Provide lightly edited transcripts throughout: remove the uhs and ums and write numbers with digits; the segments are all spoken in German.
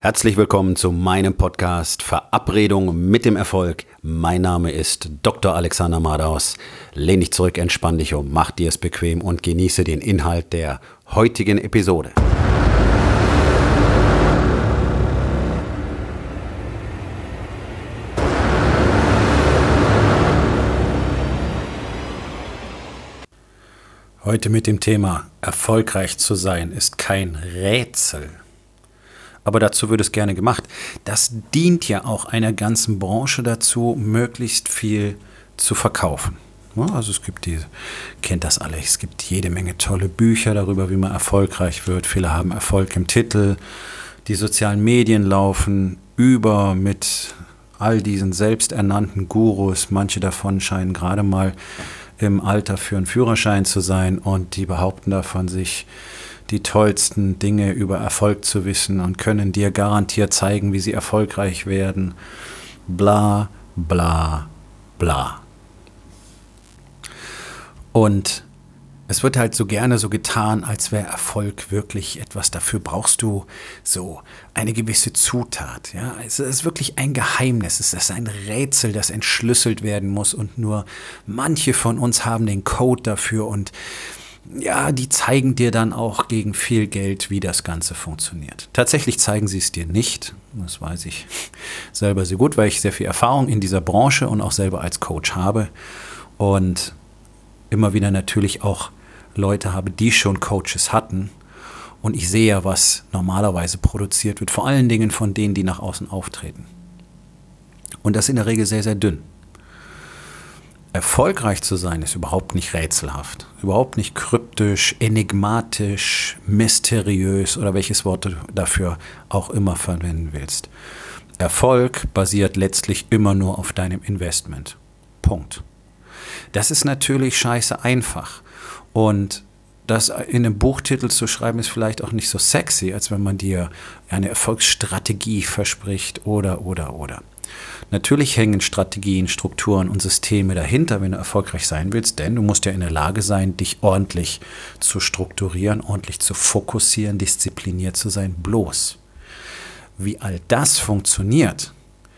Herzlich willkommen zu meinem Podcast Verabredung mit dem Erfolg. Mein Name ist Dr. Alexander Madaus. Lehn dich zurück, entspann dich um, mach dir es bequem und genieße den Inhalt der heutigen Episode. Heute mit dem Thema erfolgreich zu sein ist kein Rätsel. Aber dazu wird es gerne gemacht. Das dient ja auch einer ganzen Branche dazu, möglichst viel zu verkaufen. Also es gibt kennt das alle, es gibt jede Menge tolle Bücher darüber, wie man erfolgreich wird. Viele haben Erfolg im Titel. Die sozialen Medien laufen über mit all diesen selbsternannten Gurus. Manche davon scheinen gerade mal im Alter für einen Führerschein zu sein und die behaupten davon, sich die tollsten Dinge über Erfolg zu wissen und können dir garantiert zeigen, wie sie erfolgreich werden. Bla, bla, bla. Und es wird halt so gerne so getan, als wäre Erfolg wirklich etwas. Dafür brauchst du so eine gewisse Zutat. Ja? Es ist wirklich ein Geheimnis. Es ist ein Rätsel, das entschlüsselt werden muss. Und nur manche von uns haben den Code dafür und ja, die zeigen dir dann auch gegen viel Geld, wie das Ganze funktioniert. Tatsächlich zeigen sie es dir nicht. Das weiß ich selber sehr gut, weil ich sehr viel Erfahrung in dieser Branche und auch selber als Coach habe. Und immer wieder natürlich auch Leute habe, die schon Coaches hatten. Und ich sehe ja, was normalerweise produziert wird. Vor allen Dingen von denen, die nach außen auftreten. Und das in der Regel sehr, sehr dünn. Erfolgreich zu sein ist überhaupt nicht rätselhaft, überhaupt nicht kryptisch, enigmatisch, mysteriös oder welches Wort du dafür auch immer verwenden willst. Erfolg basiert letztlich immer nur auf deinem Investment. Punkt. Das ist natürlich scheiße einfach und das in einem Buchtitel zu schreiben ist vielleicht auch nicht so sexy, als wenn man dir eine Erfolgsstrategie verspricht oder. Natürlich hängen Strategien, Strukturen und Systeme dahinter, wenn du erfolgreich sein willst, denn du musst ja in der Lage sein, dich ordentlich zu strukturieren, ordentlich zu fokussieren, diszipliniert zu sein. Bloß, wie all das funktioniert,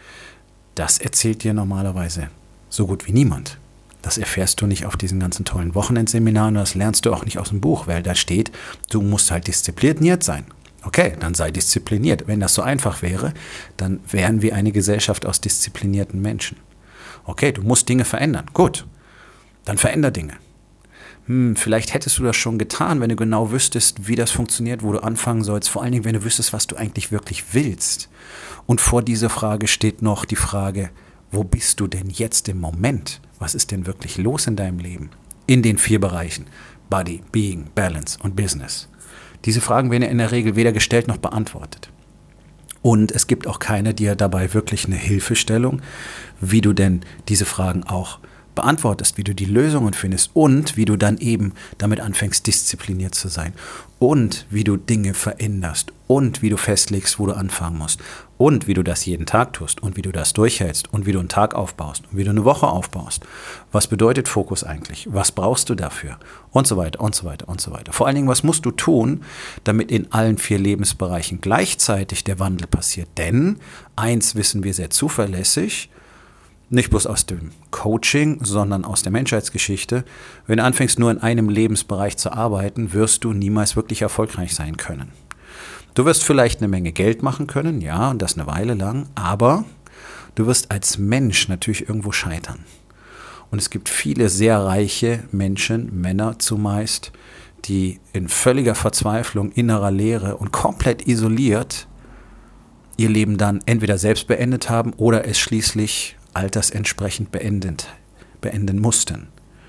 das erzählt dir normalerweise so gut wie niemand. Das erfährst du nicht auf diesen ganzen tollen Wochenendseminaren, das lernst du auch nicht aus dem Buch, weil da steht, du musst halt diszipliniert sein. Okay, dann sei diszipliniert. Wenn das so einfach wäre, dann wären wir eine Gesellschaft aus disziplinierten Menschen. Okay, du musst Dinge verändern. Gut, dann veränder Dinge. Vielleicht hättest du das schon getan, wenn du genau wüsstest, wie das funktioniert, wo du anfangen sollst. Vor allen Dingen, wenn du wüsstest, was du eigentlich wirklich willst. Und vor dieser Frage steht noch die Frage, wo bist du denn jetzt im Moment? Was ist denn wirklich los in deinem Leben? In den 4 Bereichen. Body, Being, Balance und Business. Diese Fragen werden ja in der Regel weder gestellt noch beantwortet. Und es gibt auch keine, die ja dabei wirklich eine Hilfestellung, wie du denn diese Fragen auch beantwortest, wie du die Lösungen findest und wie du dann eben damit anfängst, diszipliniert zu sein und wie du Dinge veränderst und wie du festlegst, wo du anfangen musst und wie du das jeden Tag tust und wie du das durchhältst und wie du einen Tag aufbaust und wie du eine Woche aufbaust. Was bedeutet Fokus eigentlich? Was brauchst du dafür? Und so weiter und so weiter und so weiter. Vor allen Dingen, was musst du tun, damit in allen 4 Lebensbereichen gleichzeitig der Wandel passiert? Denn eins wissen wir sehr zuverlässig, nicht bloß aus dem Coaching, sondern aus der Menschheitsgeschichte. Wenn du anfängst, nur in einem Lebensbereich zu arbeiten, wirst du niemals wirklich erfolgreich sein können. Du wirst vielleicht eine Menge Geld machen können, ja, und das eine Weile lang, aber du wirst als Mensch natürlich irgendwo scheitern. Und es gibt viele sehr reiche Menschen, Männer zumeist, die in völliger Verzweiflung, innerer Leere und komplett isoliert ihr Leben dann entweder selbst beendet haben oder es schließlich altersentsprechend beenden mussten.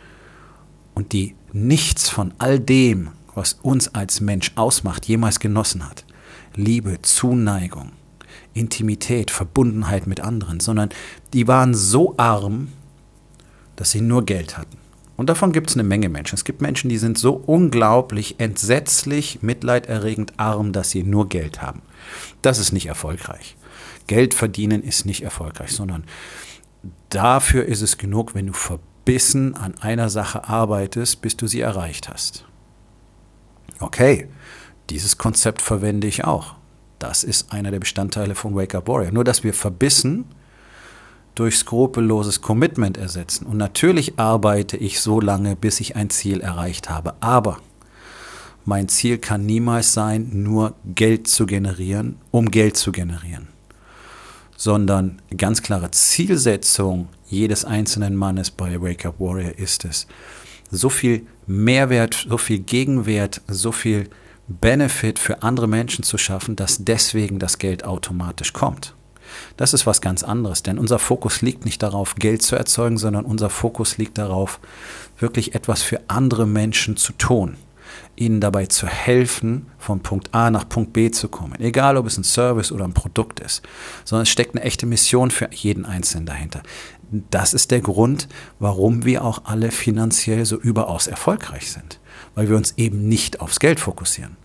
Und die nichts von all dem, was uns als Mensch ausmacht, jemals genossen hat. Liebe, Zuneigung, Intimität, Verbundenheit mit anderen, sondern die waren so arm, dass sie nur Geld hatten. Und davon gibt es eine Menge Menschen. Es gibt Menschen, die sind so unglaublich, entsetzlich, mitleiderregend arm, dass sie nur Geld haben. Das ist nicht erfolgreich. Geld verdienen ist nicht erfolgreich, sondern dafür ist es genug, wenn du verbissen an einer Sache arbeitest, bis du sie erreicht hast. Okay, dieses Konzept verwende ich auch. Das ist einer der Bestandteile von Wake Up Warrior. Nur, dass wir verbissen durch skrupelloses Commitment ersetzen. Und natürlich arbeite ich so lange, bis ich ein Ziel erreicht habe. Aber mein Ziel kann niemals sein, nur Geld zu generieren, um Geld zu generieren. Sondern ganz klare Zielsetzung jedes einzelnen Mannes bei Wake Up Warrior ist es, so viel Mehrwert, so viel Gegenwert, so viel Benefit für andere Menschen zu schaffen, dass deswegen das Geld automatisch kommt. Das ist was ganz anderes, denn unser Fokus liegt nicht darauf, Geld zu erzeugen, sondern unser Fokus liegt darauf, wirklich etwas für andere Menschen zu tun, ihnen dabei zu helfen, von Punkt A nach Punkt B zu kommen. Egal, ob es ein Service oder ein Produkt ist, sondern es steckt eine echte Mission für jeden Einzelnen dahinter. Das ist der Grund, warum wir auch alle finanziell so überaus erfolgreich sind, weil wir uns eben nicht aufs Geld fokussieren.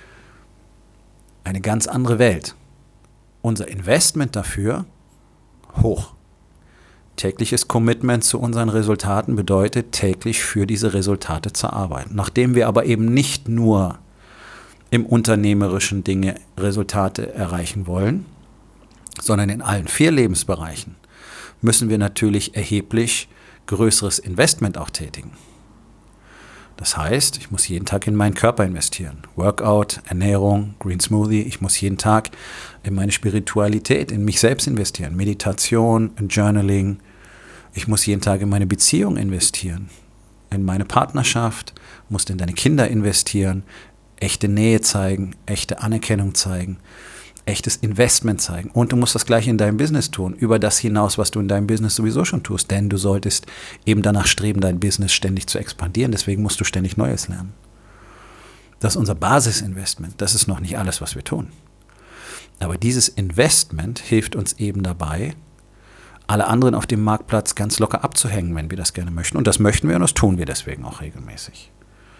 Eine ganz andere Welt. Unser Investment dafür hoch. Tägliches Commitment zu unseren Resultaten bedeutet, täglich für diese Resultate zu arbeiten. Nachdem wir aber eben nicht nur im unternehmerischen Dinge Resultate erreichen wollen, sondern in allen 4 Lebensbereichen, müssen wir natürlich erheblich größeres Investment auch tätigen. Das heißt, ich muss jeden Tag in meinen Körper investieren. Workout, Ernährung, Green Smoothie. Ich muss jeden Tag in meine Spiritualität, in mich selbst investieren. Meditation, Journaling. Ich muss jeden Tag in meine Beziehung investieren. In meine Partnerschaft, musst in deine Kinder investieren. Echte Nähe zeigen, echte Anerkennung zeigen. Echtes Investment zeigen. Und du musst das Gleiche in deinem Business tun, über das hinaus, was du in deinem Business sowieso schon tust. Denn du solltest eben danach streben, dein Business ständig zu expandieren. Deswegen musst du ständig Neues lernen. Das ist unser Basisinvestment. Das ist noch nicht alles, was wir tun. Aber dieses Investment hilft uns eben dabei, alle anderen auf dem Marktplatz ganz locker abzuhängen, wenn wir das gerne möchten. Und das möchten wir und das tun wir deswegen auch regelmäßig.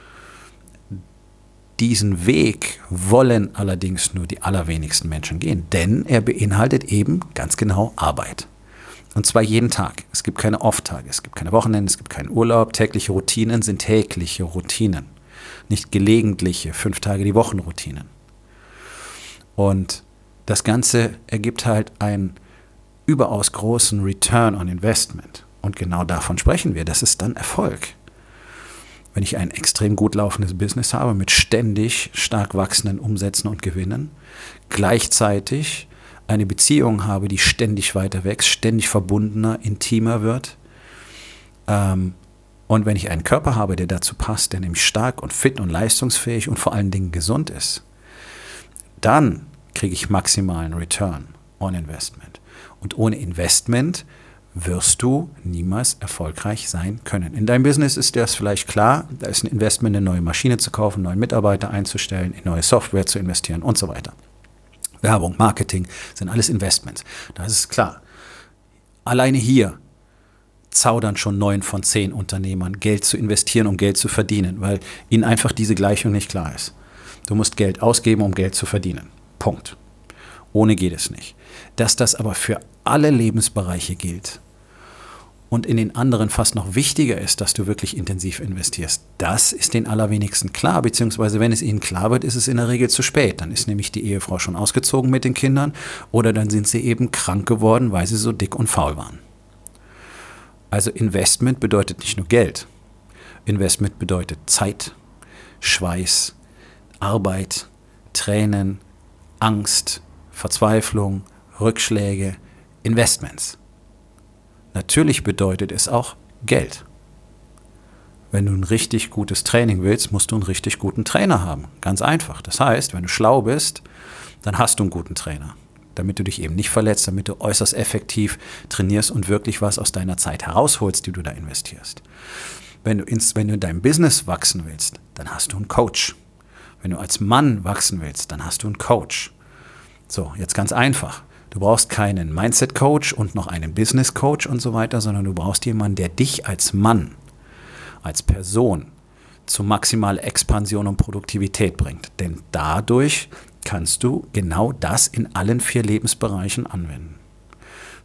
Diesen Weg wollen allerdings nur die allerwenigsten Menschen gehen, denn er beinhaltet eben ganz genau Arbeit. Und zwar jeden Tag. Es gibt keine Off-Tage, es gibt keine Wochenenden, es gibt keinen Urlaub. Tägliche Routinen sind tägliche Routinen, nicht gelegentliche 5 Tage die Wochen Routinen. Und das Ganze ergibt halt einen überaus großen Return on Investment. Und genau davon sprechen wir. Das ist dann Erfolg. Wenn ich ein extrem gut laufendes Business habe mit ständig stark wachsenden Umsätzen und Gewinnen, gleichzeitig eine Beziehung habe, die ständig weiter wächst, ständig verbundener, intimer wird, und wenn ich einen Körper habe, der dazu passt, der nämlich stark und fit und leistungsfähig und vor allen Dingen gesund ist, dann kriege ich maximalen Return on Investment. Und ohne Investment wirst du niemals erfolgreich sein können. In deinem Business ist das vielleicht klar, da ist ein Investment, eine neue Maschine zu kaufen, neue Mitarbeiter einzustellen, in neue Software zu investieren und so weiter. Werbung, Marketing sind alles Investments. Das ist klar. Alleine hier zaudern schon 9 von 10 Unternehmern, Geld zu investieren, um Geld zu verdienen, weil ihnen einfach diese Gleichung nicht klar ist. Du musst Geld ausgeben, um Geld zu verdienen. Punkt. Ohne geht es nicht. Dass das aber für alle Lebensbereiche gilt und in den anderen fast noch wichtiger ist, dass du wirklich intensiv investierst, das ist den allerwenigsten klar, beziehungsweise wenn es ihnen klar wird, ist es in der Regel zu spät. Dann ist nämlich die Ehefrau schon ausgezogen mit den Kindern oder dann sind sie eben krank geworden, weil sie so dick und faul waren. Also Investment bedeutet nicht nur Geld. Investment bedeutet Zeit, Schweiß, Arbeit, Tränen, Angst, Verzweiflung, Rückschläge, Investments. Natürlich bedeutet es auch Geld. Wenn du ein richtig gutes Training willst, musst du einen richtig guten Trainer haben. Ganz einfach. Das heißt, wenn du schlau bist, dann hast du einen guten Trainer. Damit du dich eben nicht verletzt, damit du äußerst effektiv trainierst und wirklich was aus deiner Zeit herausholst, die du da investierst. Wenn du in deinem Business wachsen willst, dann hast du einen Coach. Wenn du als Mann wachsen willst, dann hast du einen Coach. So, jetzt ganz einfach. Du brauchst keinen Mindset-Coach und noch einen Business-Coach und so weiter, sondern du brauchst jemanden, der dich als Mann, als Person zu maximaler Expansion und Produktivität bringt. Denn dadurch kannst du genau das in allen 4 Lebensbereichen anwenden.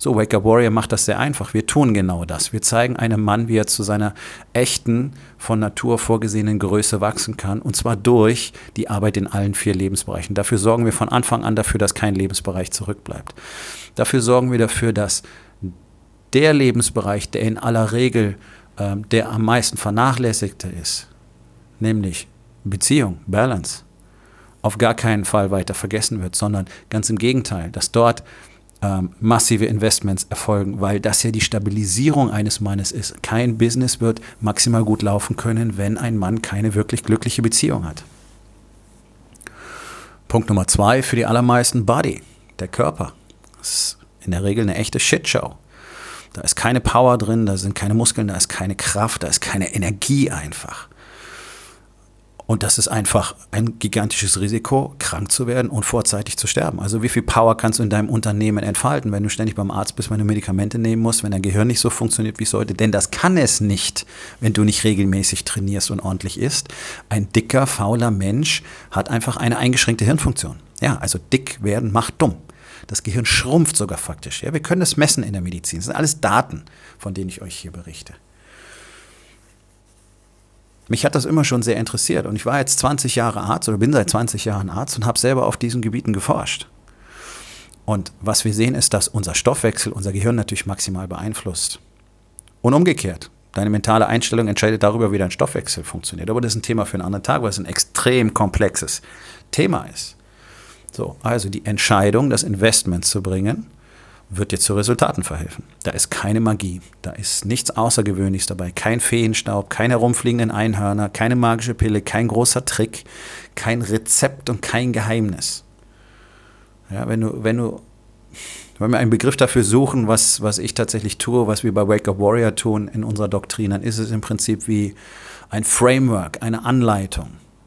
So, Wake Up Warrior macht das sehr einfach. Wir tun genau das. Wir zeigen einem Mann, wie er zu seiner echten, von Natur vorgesehenen Größe wachsen kann. Und zwar durch die Arbeit in allen 4 Lebensbereichen. Dafür sorgen wir von Anfang an dafür, dass kein Lebensbereich zurückbleibt. Dafür sorgen wir dafür, dass der Lebensbereich, der in aller Regel der am meisten vernachlässigte ist, nämlich Beziehung, Balance, auf gar keinen Fall weiter vergessen wird, sondern ganz im Gegenteil, dass dort massive Investments erfolgen, weil das ja die Stabilisierung eines Mannes ist. Kein Business wird maximal gut laufen können, wenn ein Mann keine wirklich glückliche Beziehung hat. Punkt Nummer 2 für die allermeisten: Body, der Körper. Das ist in der Regel eine echte Shitshow. Da ist keine Power drin, da sind keine Muskeln, da ist keine Kraft, da ist keine Energie einfach. Und das ist einfach ein gigantisches Risiko, krank zu werden und vorzeitig zu sterben. Also wie viel Power kannst du in deinem Unternehmen entfalten, wenn du ständig beim Arzt bist, wenn du Medikamente nehmen musst, wenn dein Gehirn nicht so funktioniert, wie es sollte? Denn das kann es nicht, wenn du nicht regelmäßig trainierst und ordentlich isst. Ein dicker, fauler Mensch hat einfach eine eingeschränkte Hirnfunktion. Ja, also dick werden macht dumm. Das Gehirn schrumpft sogar faktisch. Ja, wir können das messen in der Medizin. Das sind alles Daten, von denen ich euch hier berichte. Mich hat das immer schon sehr interessiert und ich war jetzt 20 Jahre Arzt oder bin seit 20 Jahren Arzt und habe selber auf diesen Gebieten geforscht. Und was wir sehen ist, dass unser Stoffwechsel unser Gehirn natürlich maximal beeinflusst. Und umgekehrt. Deine mentale Einstellung entscheidet darüber, wie dein Stoffwechsel funktioniert. Aber das ist ein Thema für einen anderen Tag, weil es ein extrem komplexes Thema ist. So, also die Entscheidung, das Investment zu bringen, wird dir zu Resultaten verhelfen. Da ist keine Magie, da ist nichts Außergewöhnliches dabei, kein Feenstaub, keine herumfliegenden Einhörner, keine magische Pille, kein großer Trick, kein Rezept und kein Geheimnis. Ja, wenn wir einen Begriff dafür suchen, was ich tatsächlich tue, was wir bei Wake Up Warrior tun in unserer Doktrin, dann ist es im Prinzip wie ein Framework, eine Anleitung.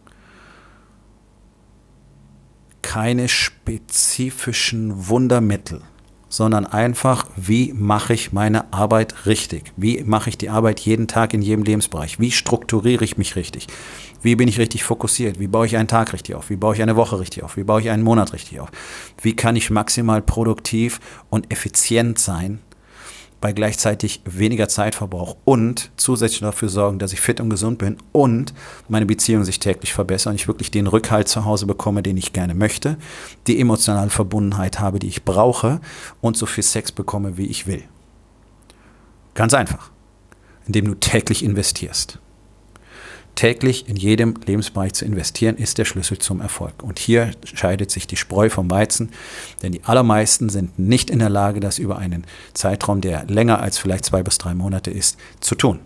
Keine spezifischen Wundermittel, sondern einfach, wie mache ich meine Arbeit richtig? Wie mache ich die Arbeit jeden Tag in jedem Lebensbereich? Wie strukturiere ich mich richtig? Wie bin ich richtig fokussiert? Wie baue ich einen Tag richtig auf? Wie baue ich eine Woche richtig auf? Wie baue ich einen Monat richtig auf? Wie kann ich maximal produktiv und effizient sein, bei gleichzeitig weniger Zeitverbrauch und zusätzlich dafür sorgen, dass ich fit und gesund bin und meine Beziehung sich täglich verbessert und ich wirklich den Rückhalt zu Hause bekomme, den ich gerne möchte, die emotionale Verbundenheit habe, die ich brauche und so viel Sex bekomme, wie ich will. Ganz einfach, indem du täglich investierst. Täglich in jedem Lebensbereich zu investieren, ist der Schlüssel zum Erfolg. Und hier scheidet sich die Spreu vom Weizen, denn die allermeisten sind nicht in der Lage, das über einen Zeitraum, der länger als vielleicht 2 bis 3 Monate ist, zu tun.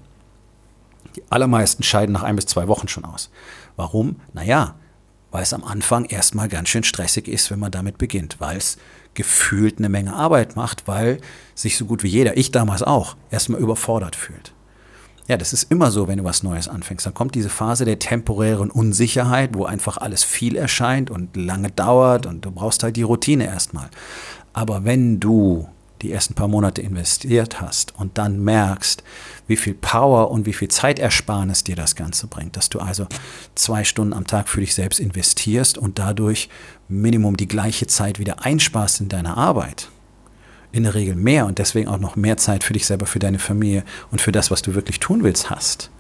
Die allermeisten scheiden nach 1 bis 2 Wochen schon aus. Warum? Naja, weil es am Anfang erstmal ganz schön stressig ist, wenn man damit beginnt, weil es gefühlt eine Menge Arbeit macht, weil sich so gut wie jeder, ich damals auch, erstmal überfordert fühlt. Ja, das ist immer so, wenn du was Neues anfängst. Dann kommt diese Phase der temporären Unsicherheit, wo einfach alles viel erscheint und lange dauert und du brauchst halt die Routine erstmal. Aber wenn du die ersten paar Monate investiert hast und dann merkst, wie viel Power und wie viel Zeitersparnis dir das Ganze bringt, dass du also 2 Stunden am Tag für dich selbst investierst und dadurch Minimum die gleiche Zeit wieder einsparst in deiner Arbeit, in der Regel mehr und deswegen auch noch mehr Zeit für dich selber, für deine Familie und für das, was du wirklich tun willst, hast,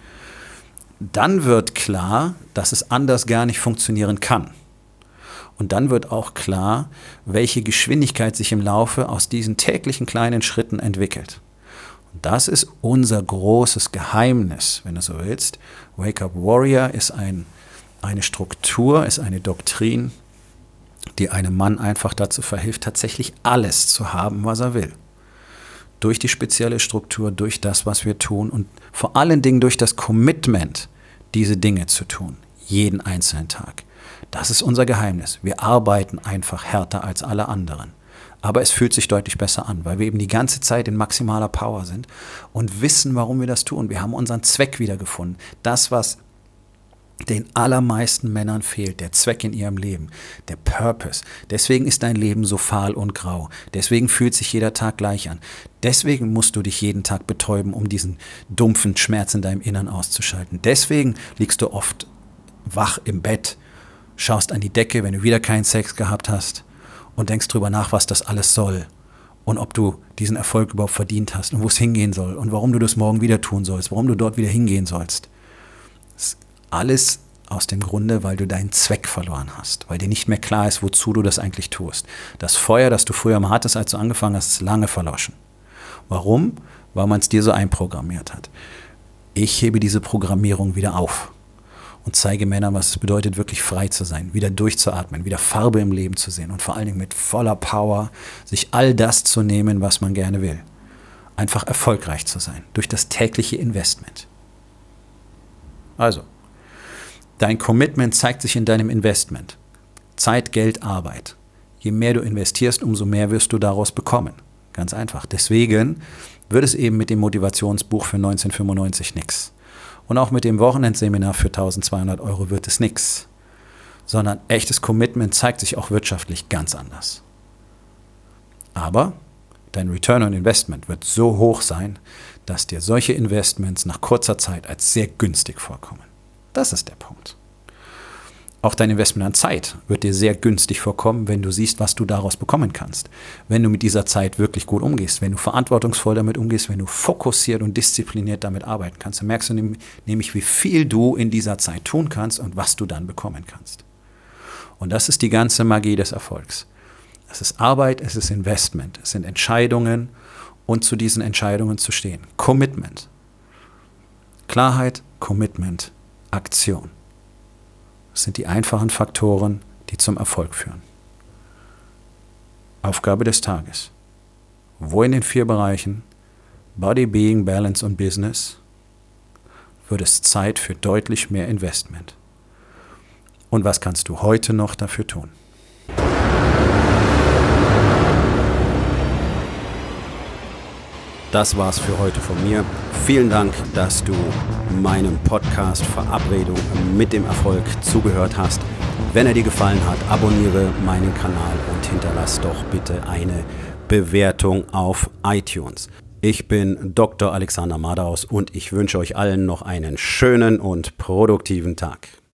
dann wird klar, dass es anders gar nicht funktionieren kann. Und dann wird auch klar, welche Geschwindigkeit sich im Laufe aus diesen täglichen kleinen Schritten entwickelt. Und das ist unser großes Geheimnis, wenn du so willst. Wake Up Warrior ist eine Struktur, ist eine Doktrin, die einem Mann einfach dazu verhilft, tatsächlich alles zu haben, was er will. Durch die spezielle Struktur, durch das, was wir tun und vor allen Dingen durch das Commitment, diese Dinge zu tun, jeden einzelnen Tag. Das ist unser Geheimnis. Wir arbeiten einfach härter als alle anderen. Aber es fühlt sich deutlich besser an, weil wir eben die ganze Zeit in maximaler Power sind und wissen, warum wir das tun. Wir haben unseren Zweck wiedergefunden. Das, was den allermeisten Männern fehlt, der Zweck in ihrem Leben, der Purpose. Deswegen ist dein Leben so fahl und grau. Deswegen fühlt sich jeder Tag gleich an. Deswegen musst du dich jeden Tag betäuben, um diesen dumpfen Schmerz in deinem Innern auszuschalten. Deswegen liegst du oft wach im Bett, schaust an die Decke, wenn du wieder keinen Sex gehabt hast und denkst drüber nach, was das alles soll und ob du diesen Erfolg überhaupt verdient hast und wo es hingehen soll und warum du das morgen wieder tun sollst, warum du dort wieder hingehen sollst. Das ist alles aus dem Grunde, weil du deinen Zweck verloren hast, weil dir nicht mehr klar ist, wozu du das eigentlich tust. Das Feuer, das du früher mal hattest, als du angefangen hast, ist lange verloschen. Warum? Weil man es dir so einprogrammiert hat. Ich hebe diese Programmierung wieder auf und zeige Männern, was es bedeutet, wirklich frei zu sein, wieder durchzuatmen, wieder Farbe im Leben zu sehen und vor allen Dingen mit voller Power sich all das zu nehmen, was man gerne will. Einfach erfolgreich zu sein, durch das tägliche Investment. Also, dein Commitment zeigt sich in deinem Investment. Zeit, Geld, Arbeit. Je mehr du investierst, umso mehr wirst du daraus bekommen. Ganz einfach. Deswegen wird es eben mit dem Motivationsbuch für 1995 nichts. Und auch mit dem Wochenendseminar für 1.200 € wird es nichts. Sondern echtes Commitment zeigt sich auch wirtschaftlich ganz anders. Aber dein Return on Investment wird so hoch sein, dass dir solche Investments nach kurzer Zeit als sehr günstig vorkommen. Das ist der Punkt. Auch dein Investment an Zeit wird dir sehr günstig vorkommen, wenn du siehst, was du daraus bekommen kannst. Wenn du mit dieser Zeit wirklich gut umgehst, wenn du verantwortungsvoll damit umgehst, wenn du fokussiert und diszipliniert damit arbeiten kannst, dann merkst du nämlich, wie viel du in dieser Zeit tun kannst und was du dann bekommen kannst. Und das ist die ganze Magie des Erfolgs. Es ist Arbeit, es ist Investment, es sind Entscheidungen und zu diesen Entscheidungen zu stehen. Commitment. Klarheit, Commitment, Aktion. Das sind die einfachen Faktoren, die zum Erfolg führen. Aufgabe des Tages. Wo in den 4 Bereichen Body, Being, Balance und Business wird es Zeit für deutlich mehr Investment? Und was kannst du heute noch dafür tun? Das war's für heute von mir. Vielen Dank, dass du meinem Podcast Verabredung mit dem Erfolg zugehört hast. Wenn er dir gefallen hat, abonniere meinen Kanal und hinterlass doch bitte eine Bewertung auf iTunes. Ich bin Dr. Alexander Madaus und ich wünsche euch allen noch einen schönen und produktiven Tag.